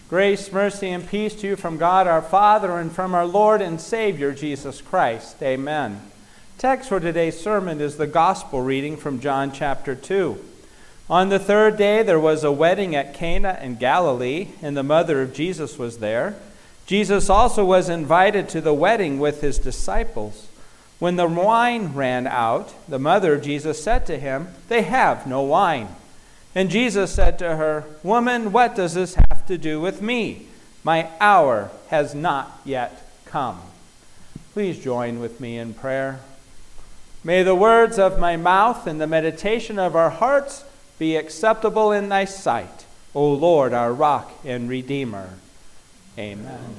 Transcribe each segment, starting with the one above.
Grace, mercy, and peace to you from God our Father and from our Lord and Savior, Jesus Christ. Amen. Text for today's sermon is the Gospel reading from John chapter 2. On the third day there was a wedding at Cana in Galilee, and the mother of Jesus was there. Jesus also was invited to the wedding with his disciples. When the wine ran out, the mother of Jesus said to him, "They have no wine." And Jesus said to her, "Woman, what does this have to do with me? My hour has not yet come." Please join with me in prayer. May the words of my mouth and the meditation of our hearts be acceptable in thy sight, O Lord, our rock and redeemer. Amen.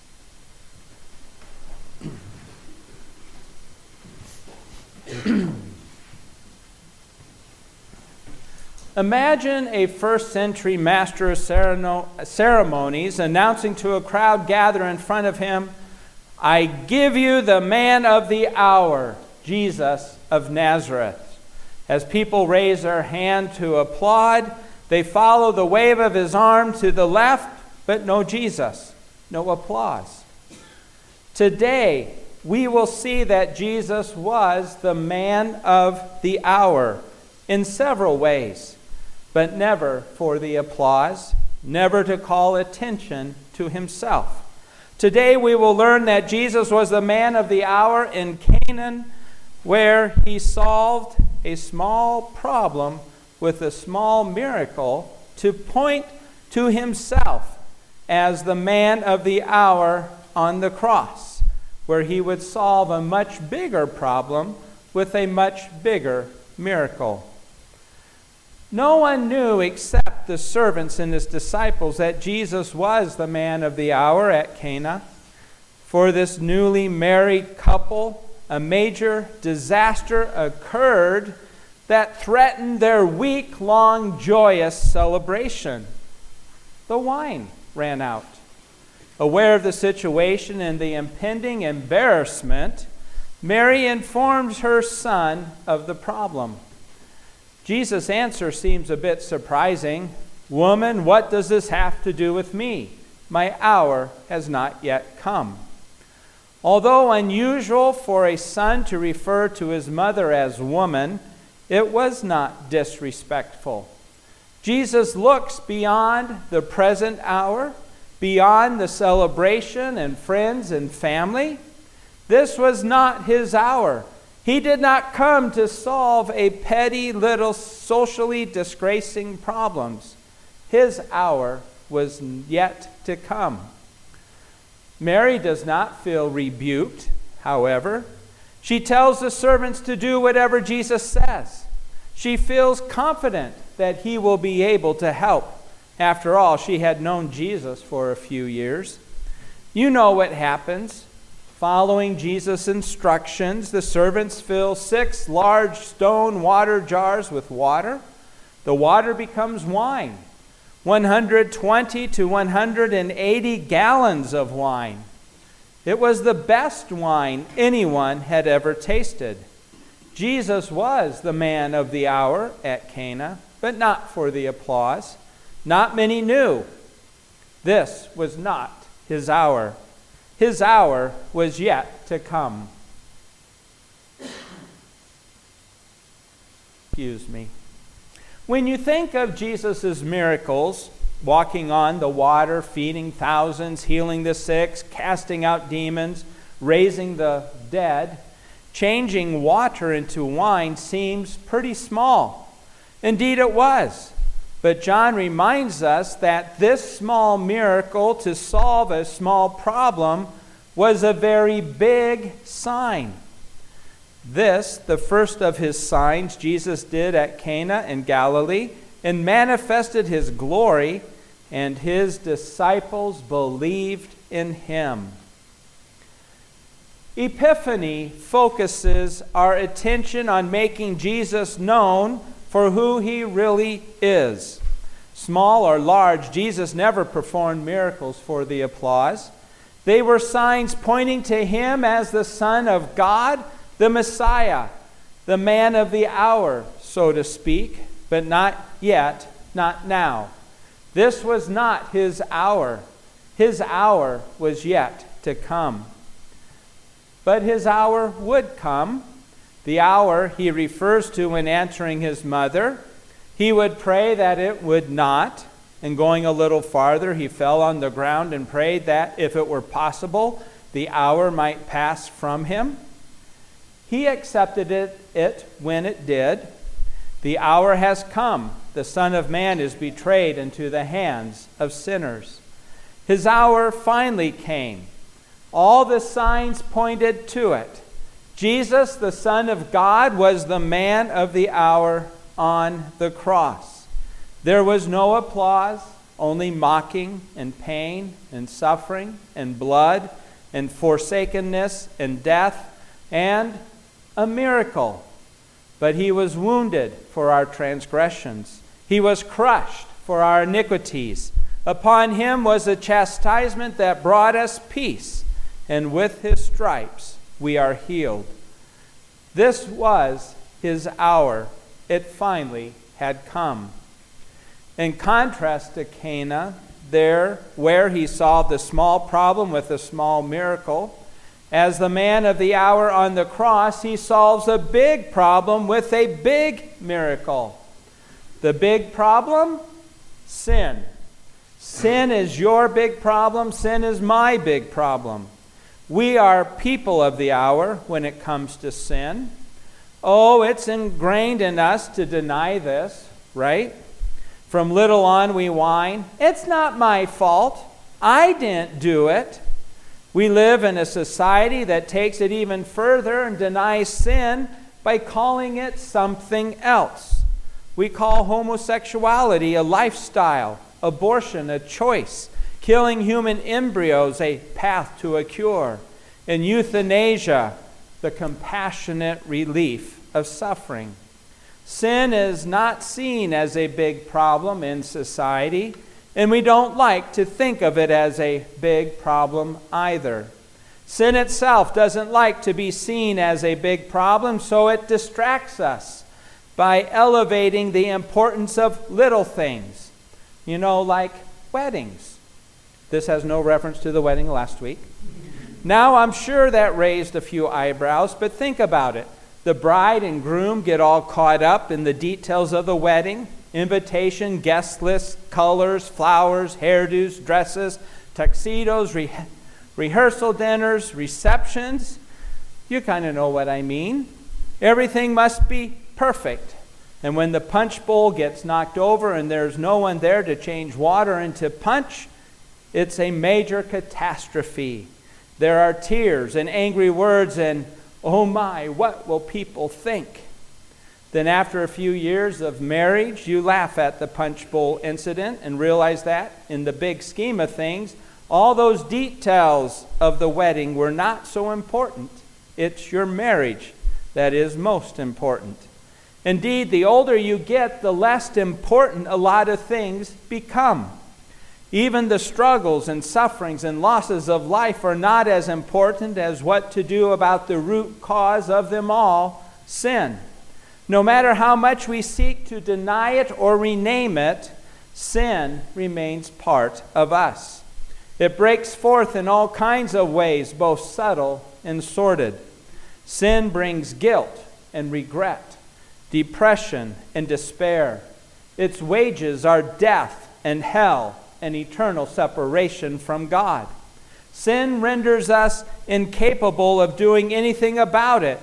Imagine a first-century master of ceremonies announcing to a crowd gathered in front of him, "I give you the man of the hour, Jesus of Nazareth." As people raise their hand to applaud, they follow the wave of his arm to the left, but no Jesus, no applause. Today, we will see that Jesus was the man of the hour in several ways, but never for the applause, never to call attention to himself. Today we will learn that Jesus was the man of the hour in Canaan, where he solved a small problem with a small miracle to point to himself as the man of the hour on the cross, where he would solve a much bigger problem with a much bigger miracle. No one knew except the servants and his disciples that Jesus was the man of the hour at Cana. For this newly married couple, a major disaster occurred that threatened their week-long joyous celebration. The wine ran out. Aware of the situation and the impending embarrassment, Mary informs her son of the problem. Jesus' answer seems a bit surprising. "Woman, what does this have to do with me? My hour has not yet come." Although unusual for a son to refer to his mother as woman, it was not disrespectful. Jesus looks beyond the present hour, beyond the celebration and friends and family. This was not his hour. He did not come to solve a petty little socially disgracing problems. His hour was yet to come. Mary does not feel rebuked, however. She tells the servants to do whatever Jesus says. She feels confident that he will be able to help. After all, she had known Jesus for a few years. You know what happens. Following Jesus' instructions, the servants fill 6 large stone water jars with water. The water becomes wine, 120 to 180 gallons of wine. It was the best wine anyone had ever tasted. Jesus was the man of the hour at Cana, but not for the applause. Not many knew. This was not his hour. His hour was yet to come. Excuse me. When you think of Jesus' miracles, walking on the water, feeding thousands, healing the sick, casting out demons, raising the dead, changing water into wine seems pretty small. Indeed it was. But John reminds us that this small miracle to solve a small problem was a very big sign. This, the first of his signs Jesus did at Cana in Galilee, and manifested his glory, and his disciples believed in him. Epiphany focuses our attention on making Jesus known for who he really is. Small or large, Jesus never performed miracles for the applause. They were signs pointing to him as the Son of God, the Messiah, the man of the hour, so to speak, but not yet, not now. This was not his hour. His hour was yet to come. But his hour would come. The hour he refers to when answering his mother. He would pray that it would not. And going a little farther, he fell on the ground and prayed that, if it were possible, the hour might pass from him. He accepted it when it did. The hour has come. The Son of Man is betrayed into the hands of sinners. His hour finally came. All the signs pointed to it. Jesus, the Son of God, was the man of the hour on the cross. There was no applause, only mocking and pain and suffering and blood and forsakenness and death and a miracle. But he was wounded for our transgressions. He was crushed for our iniquities. Upon him was a chastisement that brought us peace, and with his stripes we are healed. This was his hour. It finally had come. In contrast to Cana, there where he solved a small problem with a small miracle, as the man of the hour on the cross, he solves a big problem with a big miracle. The big problem? Sin. Sin is your big problem. Sin is my big problem. We are people of the hour when it comes to sin. Oh, it's ingrained in us to deny this, right? From little on we whine, it's not my fault. I didn't do it. We live in a society that takes it even further and denies sin by calling it something else. We call homosexuality a lifestyle, abortion a choice, killing human embryos a path to a cure, and euthanasia the compassionate relief of suffering. Sin is not seen as a big problem in society, and we don't like to think of it as a big problem either. Sin itself doesn't like to be seen as a big problem, so it distracts us by elevating the importance of little things, like weddings. This has no reference to the wedding last week. Now, I'm sure that raised a few eyebrows, but think about it. The bride and groom get all caught up in the details of the wedding: invitation, guest list, colors, flowers, hairdos, dresses, tuxedos, rehearsal dinners, receptions. You kind of know what I mean. Everything must be perfect. And when the punch bowl gets knocked over and there's no one there to change water into punch, it's a major catastrophe. There are tears and angry words and, oh my, what will people think? Then after a few years of marriage, you laugh at the punch bowl incident and realize that, in the big scheme of things, all those details of the wedding were not so important. It's your marriage that is most important. Indeed, the older you get, the less important a lot of things become. Even the struggles and sufferings and losses of life are not as important as what to do about the root cause of them all, sin. No matter how much we seek to deny it or rename it, sin remains part of us. It breaks forth in all kinds of ways, both subtle and sordid. Sin brings guilt and regret, depression and despair. Its wages are death and hell and eternal separation from God. Sin renders us incapable of doing anything about it.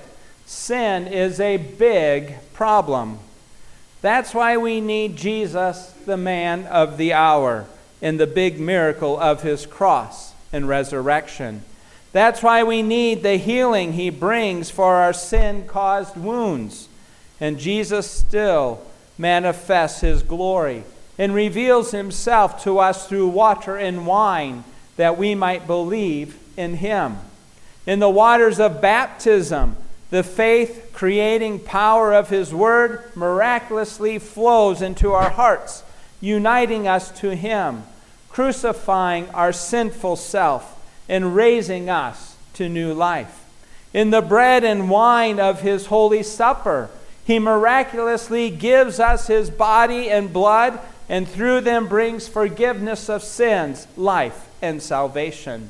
Sin is a big problem. That's why we need Jesus, the man of the hour, in the big miracle of his cross and resurrection. That's why we need the healing he brings for our sin-caused wounds. And Jesus still manifests his glory and reveals himself to us through water and wine, that we might believe in him. In the waters of baptism, the faith-creating power of his word miraculously flows into our hearts, uniting us to him, crucifying our sinful self and raising us to new life. In the bread and wine of his holy supper, he miraculously gives us his body and blood and through them brings forgiveness of sins, life, and salvation.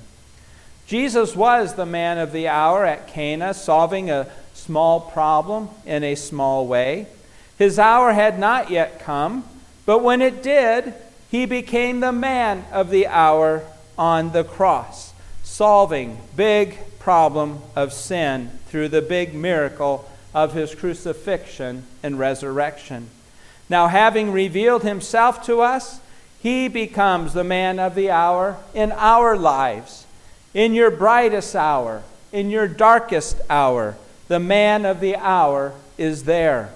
Jesus was the man of the hour at Cana, solving a small problem in a small way. His hour had not yet come, but when it did, he became the man of the hour on the cross, solving big problem of sin through the big miracle of his crucifixion and resurrection. Now, having revealed himself to us, he becomes the man of the hour in our lives. In your brightest hour, in your darkest hour, the man of the hour is there.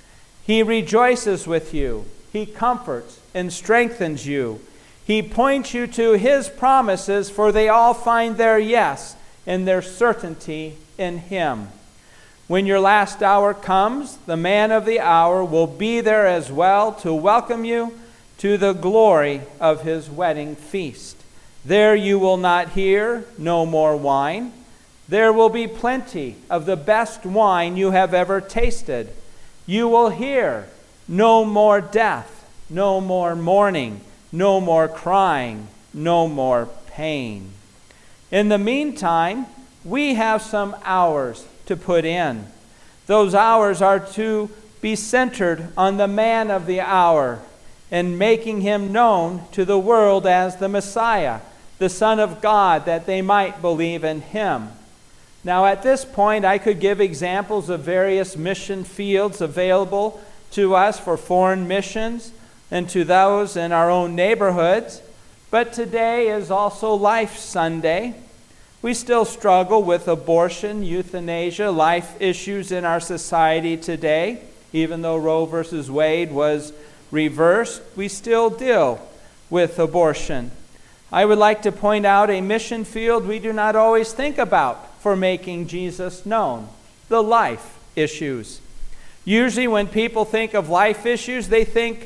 He rejoices with you. He comforts and strengthens you. He points you to his promises, for they all find their yes and their certainty in him. When your last hour comes, the man of the hour will be there as well to welcome you to the glory of his wedding feast. There you will not hear no more wine. There will be plenty of the best wine you have ever tasted. You will hear no more death, no more mourning, no more crying, no more pain. In the meantime, we have some hours to put in. Those hours are to be centered on the man of the hour and making him known to the world as the Messiah, the Son of God, that they might believe in him. Now, at this point, I could give examples of various mission fields available to us for foreign missions and to those in our own neighborhoods, but today is also Life Sunday. We still struggle with abortion, euthanasia, life issues in our society today. Even though Roe versus Wade was reversed, we still deal with abortion. I would like to point out a mission field we do not always think about for making Jesus known: the life issues. Usually when people think of life issues, they think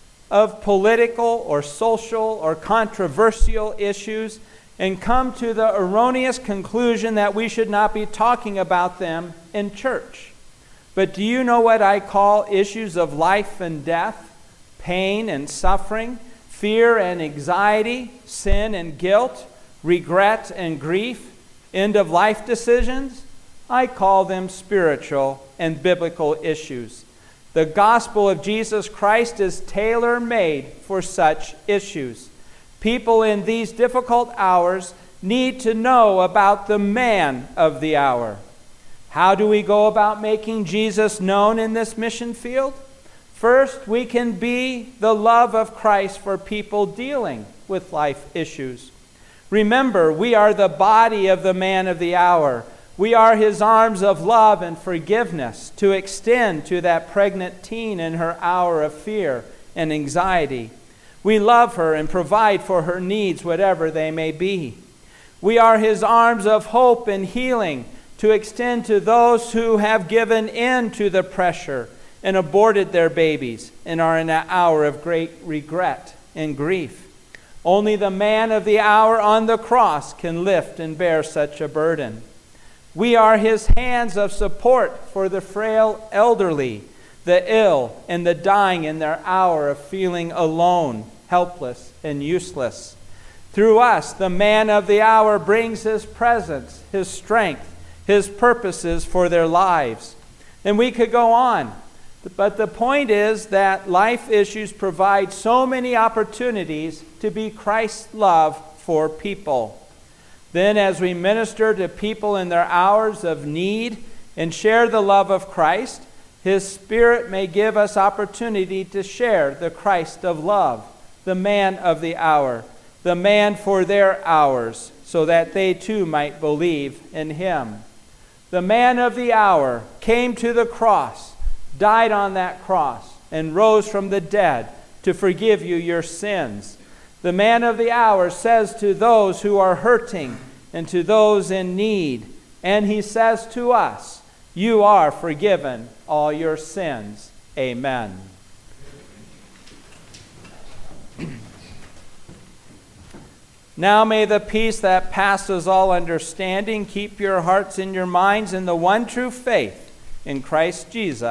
of political or social or controversial issues and come to the erroneous conclusion that we should not be talking about them in church. But do you know what I call issues of life and death, pain and suffering, fear and anxiety, sin and guilt, regret and grief, end-of-life decisions? I call them spiritual and biblical issues. The gospel of Jesus Christ is tailor-made for such issues. People in these difficult hours need to know about the man of the hour. How do we go about making Jesus known in this mission field? First, we can be the love of Christ for people dealing with life issues. Remember, we are the body of the man of the hour. We are his arms of love and forgiveness to extend to that pregnant teen in her hour of fear and anxiety. We love her and provide for her needs, whatever they may be. We are his arms of hope and healing to extend to those who have given in to the pressure and aborted their babies and are in an hour of great regret and grief. Only the man of the hour on the cross can lift and bear such a burden. We are his hands of support for the frail elderly, the ill, and the dying in their hour of feeling alone, helpless, and useless. Through us, the man of the hour brings his presence, his strength, his purposes for their lives. And we could go on. But the point is that life issues provide so many opportunities to be Christ's love for people. Then as we minister to people in their hours of need and share the love of Christ, his Spirit may give us opportunity to share the Christ of love, the man of the hour, the man for their hours, so that they too might believe in him. The man of the hour came to the cross, died on that cross, and rose from the dead to forgive you your sins. The man of the hour says to those who are hurting and to those in need, and he says to us, you are forgiven all your sins. Amen. Now may the peace that passes all understanding keep your hearts and your minds in the one true faith in Christ Jesus.